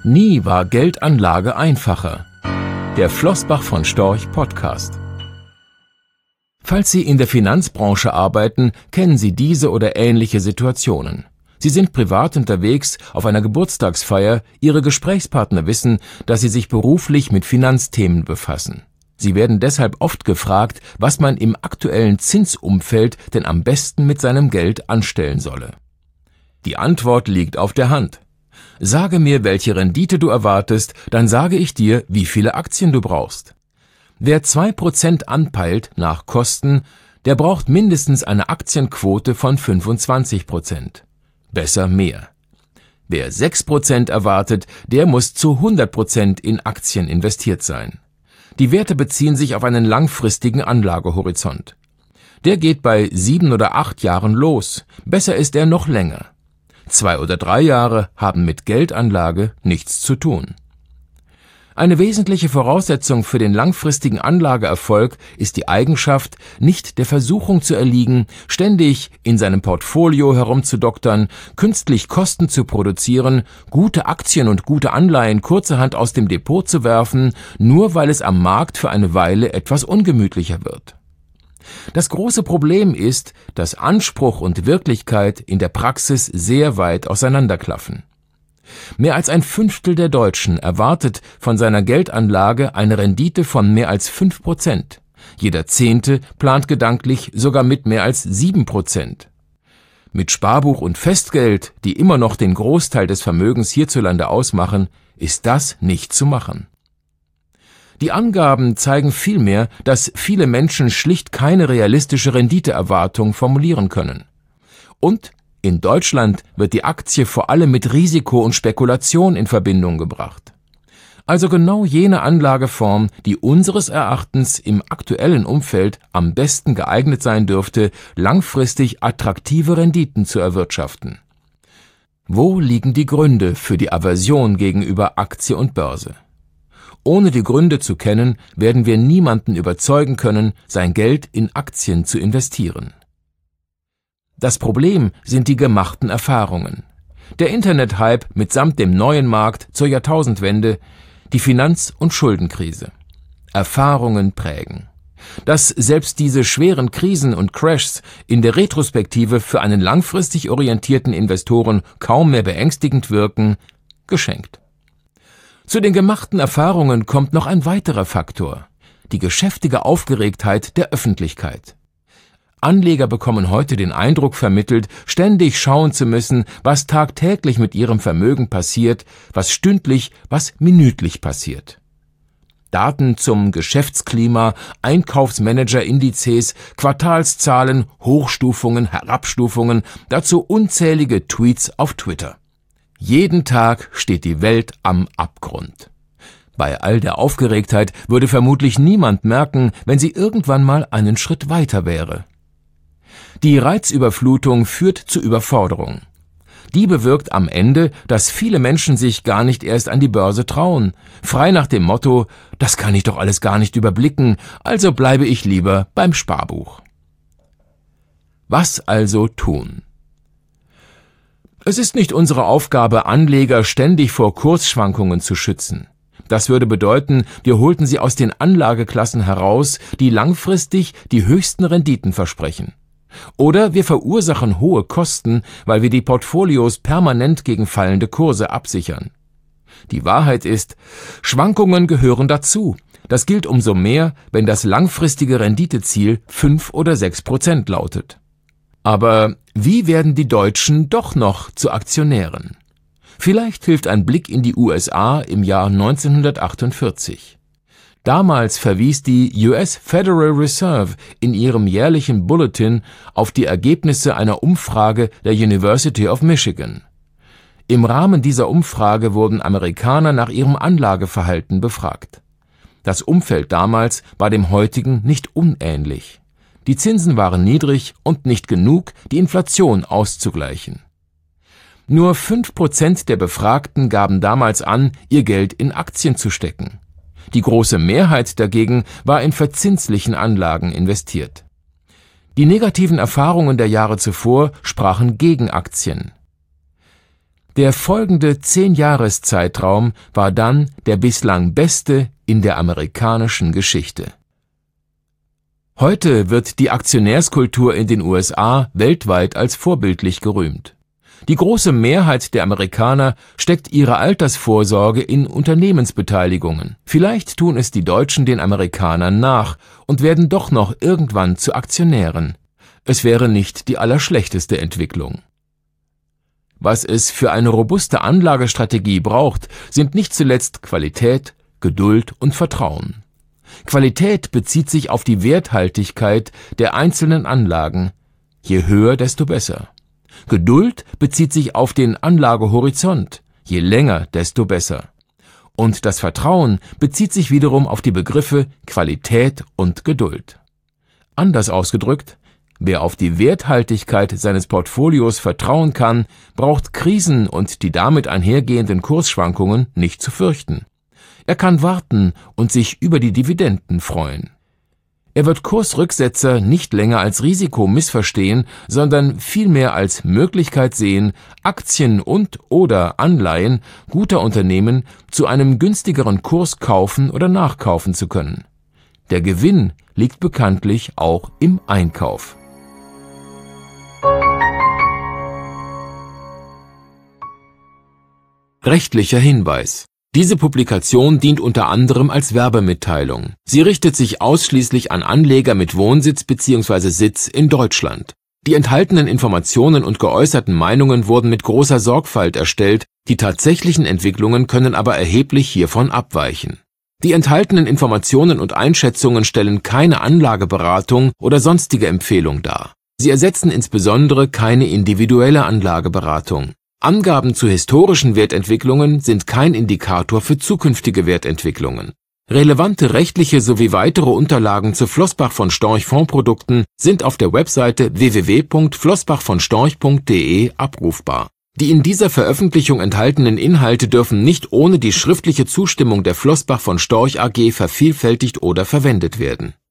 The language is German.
Nie war Geldanlage einfacher. Der Flossbach von Storch Podcast. Falls Sie in der Finanzbranche arbeiten, kennen Sie diese oder ähnliche Situationen. Sie sind privat unterwegs auf einer Geburtstagsfeier, Ihre Gesprächspartner wissen, dass Sie sich beruflich mit Finanzthemen befassen. Sie werden deshalb oft gefragt, was man im aktuellen Zinsumfeld denn am besten mit seinem Geld anstellen solle. Die Antwort liegt auf der Hand. Sage mir, welche Rendite du erwartest, dann sage ich dir, wie viele Aktien du brauchst. Wer 2% anpeilt nach Kosten, der braucht mindestens eine Aktienquote von 25%. Besser mehr. Wer 6% erwartet, der muss zu 100% in Aktien investiert sein. Die Werte beziehen sich auf einen langfristigen Anlagehorizont. Der geht bei 7 oder 8 Jahren los. Besser ist er noch länger. 2 oder 3 Jahre haben mit Geldanlage nichts zu tun. Eine wesentliche Voraussetzung für den langfristigen Anlageerfolg ist die Eigenschaft, nicht der Versuchung zu erliegen, ständig in seinem Portfolio herumzudoktern, künstlich Kosten zu produzieren, gute Aktien und gute Anleihen kurzerhand aus dem Depot zu werfen, nur weil es am Markt für eine Weile etwas ungemütlicher wird. Das große Problem ist, dass Anspruch und Wirklichkeit in der Praxis sehr weit auseinanderklaffen. Mehr als 1/5 der Deutschen erwartet von seiner Geldanlage eine Rendite von mehr als 5%. Jeder 10. plant gedanklich sogar mit mehr als 7%. Mit Sparbuch und Festgeld, die immer noch den Großteil des Vermögens hierzulande ausmachen, ist das nicht zu machen. Die Angaben zeigen vielmehr, dass viele Menschen schlicht keine realistische Renditeerwartung formulieren können. Und in Deutschland wird die Aktie vor allem mit Risiko und Spekulation in Verbindung gebracht. Also genau jene Anlageform, die unseres Erachtens im aktuellen Umfeld am besten geeignet sein dürfte, langfristig attraktive Renditen zu erwirtschaften. Wo liegen die Gründe für die Aversion gegenüber Aktie und Börse? Ohne die Gründe zu kennen, werden wir niemanden überzeugen können, sein Geld in Aktien zu investieren. Das Problem sind die gemachten Erfahrungen. Der Internet-Hype mitsamt dem neuen Markt zur Jahrtausendwende, die Finanz- und Schuldenkrise. Erfahrungen prägen. Dass selbst diese schweren Krisen und Crashs in der Retrospektive für einen langfristig orientierten Investoren kaum mehr beängstigend wirken, geschenkt. Zu den gemachten Erfahrungen kommt noch ein weiterer Faktor: die geschäftige Aufgeregtheit der Öffentlichkeit. Anleger bekommen heute den Eindruck vermittelt, ständig schauen zu müssen, was tagtäglich mit ihrem Vermögen passiert, was stündlich, was minütlich passiert. Daten zum Geschäftsklima, Einkaufsmanager-Indizes, Quartalszahlen, Hochstufungen, Herabstufungen, dazu unzählige Tweets auf Twitter. Jeden Tag steht die Welt am Abgrund. Bei all der Aufgeregtheit würde vermutlich niemand merken, wenn sie irgendwann mal einen Schritt weiter wäre. Die Reizüberflutung führt zu Überforderung. Die bewirkt am Ende, dass viele Menschen sich gar nicht erst an die Börse trauen, frei nach dem Motto: Das kann ich doch alles gar nicht überblicken, also bleibe ich lieber beim Sparbuch. Was also tun? Es ist nicht unsere Aufgabe, Anleger ständig vor Kursschwankungen zu schützen. Das würde bedeuten, wir holten sie aus den Anlageklassen heraus, die langfristig die höchsten Renditen versprechen. Oder wir verursachen hohe Kosten, weil wir die Portfolios permanent gegen fallende Kurse absichern. Die Wahrheit ist, Schwankungen gehören dazu. Das gilt umso mehr, wenn das langfristige Renditeziel 5 oder 6% lautet. Aber wie werden die Deutschen doch noch zu Aktionären? Vielleicht hilft ein Blick in die USA im Jahr 1948. Damals verwies die US Federal Reserve in ihrem jährlichen Bulletin auf die Ergebnisse einer Umfrage der University of Michigan. Im Rahmen dieser Umfrage wurden Amerikaner nach ihrem Anlageverhalten befragt. Das Umfeld damals war dem heutigen nicht unähnlich. Die Zinsen waren niedrig und nicht genug, die Inflation auszugleichen. Nur 5% der Befragten gaben damals an, ihr Geld in Aktien zu stecken. Die große Mehrheit dagegen war in verzinslichen Anlagen investiert. Die negativen Erfahrungen der Jahre zuvor sprachen gegen Aktien. Der folgende 10-Jahres-Zeitraum war dann der bislang beste in der amerikanischen Geschichte. Heute wird die Aktionärskultur in den USA weltweit als vorbildlich gerühmt. Die große Mehrheit der Amerikaner steckt ihre Altersvorsorge in Unternehmensbeteiligungen. Vielleicht tun es die Deutschen den Amerikanern nach und werden doch noch irgendwann zu Aktionären. Es wäre nicht die allerschlechteste Entwicklung. Was es für eine robuste Anlagestrategie braucht, sind nicht zuletzt Qualität, Geduld und Vertrauen. Qualität bezieht sich auf die Werthaltigkeit der einzelnen Anlagen. Je höher, desto besser. Geduld bezieht sich auf den Anlagehorizont. Je länger, desto besser. Und das Vertrauen bezieht sich wiederum auf die Begriffe Qualität und Geduld. Anders ausgedrückt, wer auf die Werthaltigkeit seines Portfolios vertrauen kann, braucht Krisen und die damit einhergehenden Kursschwankungen nicht zu fürchten. Er kann warten und sich über die Dividenden freuen. Er wird Kursrücksetzer nicht länger als Risiko missverstehen, sondern vielmehr als Möglichkeit sehen, Aktien und/oder Anleihen guter Unternehmen zu einem günstigeren Kurs kaufen oder nachkaufen zu können. Der Gewinn liegt bekanntlich auch im Einkauf. Rechtlicher Hinweis: Diese Publikation dient unter anderem als Werbemitteilung. Sie richtet sich ausschließlich an Anleger mit Wohnsitz bzw. Sitz in Deutschland. Die enthaltenen Informationen und geäußerten Meinungen wurden mit großer Sorgfalt erstellt, die tatsächlichen Entwicklungen können aber erheblich hiervon abweichen. Die enthaltenen Informationen und Einschätzungen stellen keine Anlageberatung oder sonstige Empfehlung dar. Sie ersetzen insbesondere keine individuelle Anlageberatung. Angaben zu historischen Wertentwicklungen sind kein Indikator für zukünftige Wertentwicklungen. Relevante rechtliche sowie weitere Unterlagen zu Flossbach von Storch Fondsprodukten sind auf der Webseite www.flossbachvonstorch.de abrufbar. Die in dieser Veröffentlichung enthaltenen Inhalte dürfen nicht ohne die schriftliche Zustimmung der Flossbach von Storch AG vervielfältigt oder verwendet werden.